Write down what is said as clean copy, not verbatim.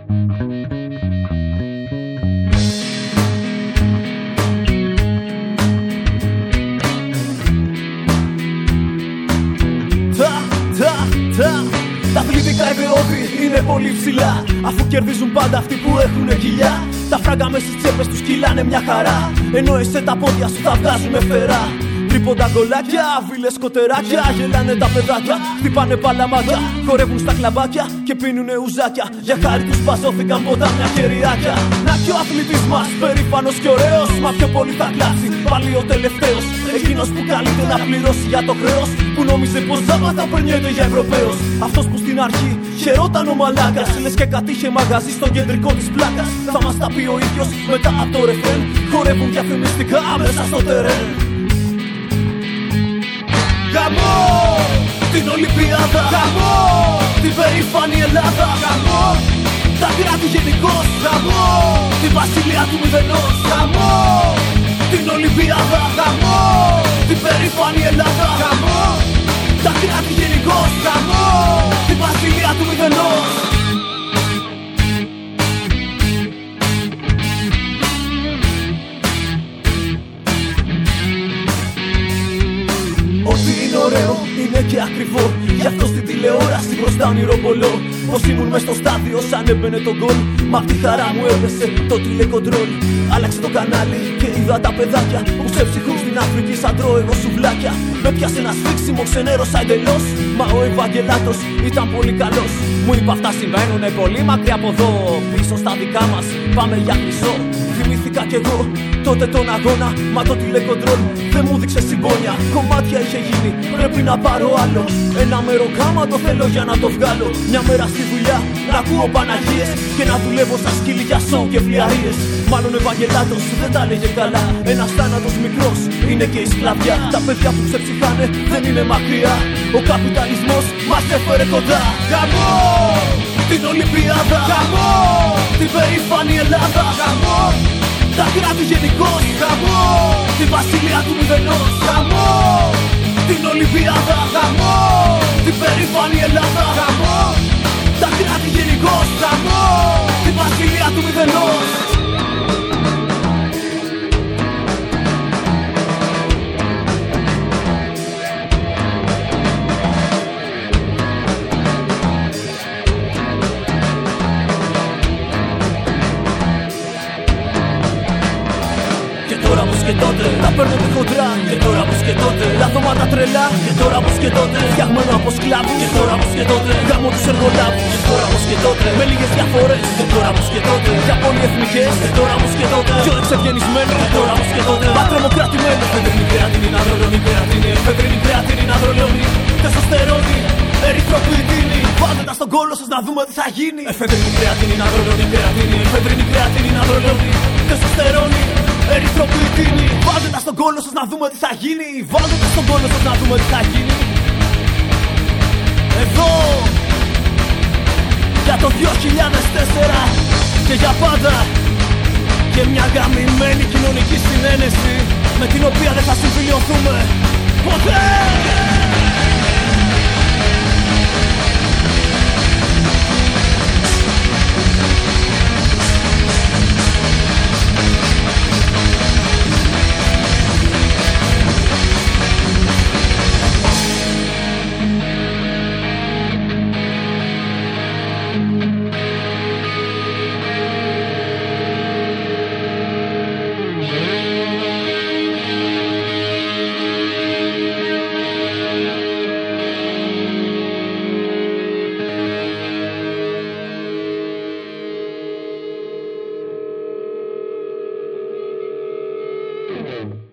Τα αθλητικά ιδεώδη είναι πολύ ψηλά, αφού κερδίζουν πάντα αυτοί που έχουνε κοιλιά. Τα φράγκα μες στις τσέπες τους κυλάνε μια χαρά, ενώ εσέ τα πόδια σου θα βγάζουνε φτερά. Τρίποντα γκολάκια, βίλες σκοτεράκια, γελάνε τα παιδάκια, χτυπάνε παλαμάκια, χορεύουν στα κλαμπάκια και πίνουνε ουζάκια. Για χάρη τους παζώθηκαν ποτάμια χεριάκια. Να κι ο αθλητής μας, περήφανος κι ωραίος, μα πιο πολύ θα κλάψει πάλι ο τελευταίος. Εκείνος που καλείται να πληρώσει για το χρέος, που νόμιζε πως ζάματα περνιέται για Ευρωπαίος. Αυτός που στην αρχή χαιρόταν ο μαλάκας, λες και κατήχε μαγαζί στον κεντρικό της πλάκας. Θα μας τα πει ο ίδιος μετά από το ρεφρέν, χορεύουν διαφημιστικά μέσα στο τερέν. Γαμό την Ολυμπιάδα, γαμό την περήφανη Ελλάδα, γαμό τα κράτη γενικώς, γαμό την βασιλεία του μηδενός, γαμό την Ολυμπιάδα, γαμό την περήφανη Ελλάδα, γαμό τα κράτη γενικώς, γαμό την βασιλεία του μηδενός. Ό,τι είναι ωραίο είναι και ακριβό, γι' αυτό στην τηλεόραση μπροστά ονειροπολώ. Πως ήμουν μες στο στάδιο σαν έμπαινε το γκολ, μα απ' τη χαρά μου έπεσε το τηλεκοντρόλ. Άλλαξε το κανάλι και είδα τα παιδάκια που ξεψυχούν στην Αφρική σαν τρώω εγώ σουβλάκια. Με πιάσε ένα σφίξιμο, ξενέρωσα εντελώς, μα ο Ευαγγελάτος ήταν πολύ καλός. Μου είπα αυτά συμβαίνουνε πολύ μακριά από εδώ, πίσω στα δικά μας πάμε για χρυσό. Θυμήθηκα κι εγώ τότε τον αγώνα, μα το τηλεκοντρόλ δεν μου δείξε συμπόνια. Κομμάτια είχε γίνει, πρέπει να πάρω άλλο. Ένα μεροκάμα το θέλω για να το βγάλω. Μια μέρα στη δουλειά να ακούω Παναγίες και να δουλεύω σαν σκύλι για σοου και φλιαρίες. Μάλλον ο Ευαγγελάτος δεν τα λέγε καλά. Ένας θάνατος μικρός είναι και η σκλαβιά. Τα παιδιά που ξεψυχάνε δεν είναι μακριά, ο καπιταλισμός μας έφερε κοντά. Γαμό την Ολυμπιάδα, γαμό την περήφανη Ελλάδα, γαμό τα κράτη γενικώς, γαμό την βασιλεία του μηδενός, γαμό την Ολυμπιάδα, γαμό την περήφανη Ελλάδα, γαμό τα κράτη γενικώς, γαμό την βασιλεία του μηδενός. Τώρα πως και τότε τα παίρνουμε χοντρά, και τώρα πως και τότε λαθώματα τρελά, και τώρα πως και τότε φτιαγμένο από σκλάβους, και τώρα πως και τότε γάμω τους εργολάβους, και τώρα πως και τότε με λίγες διαφορές, και τώρα πως και τότε για πολυεθνικές, και τώρα πως και τότε πιο εξευγενισμένοι, και τώρα πως και τότε πατρομοκρατημένοι. Εφεδρίνη κρεατίνη να δρολώνει, κρεατίνη, εφεδρίνη κρεατίνη να δρολώνει, τεστοστερόνη, ερυθροποιητίνη. Βάλτε τα στον κόλο σας να δούμε τι θα γίνει. Εφεδρίνη κρεατίνη να δρολώνει, κρεατίνη, εφεδρίνη κρεατίνη να δρολώνει, τεστοστερόνη, ερυθροποιητίνη. Βάλτε τα στον κόλο σας να δούμε τι θα γίνει. Βάλτε τα στον κόλο σας να δούμε τι θα γίνει. Εδώ για το 2004 και για πάντα, και μια γαμημένη κοινωνική συνένεση με την οποία δεν θα συμφιλιωθούμε ποτέ. Mm-hmm.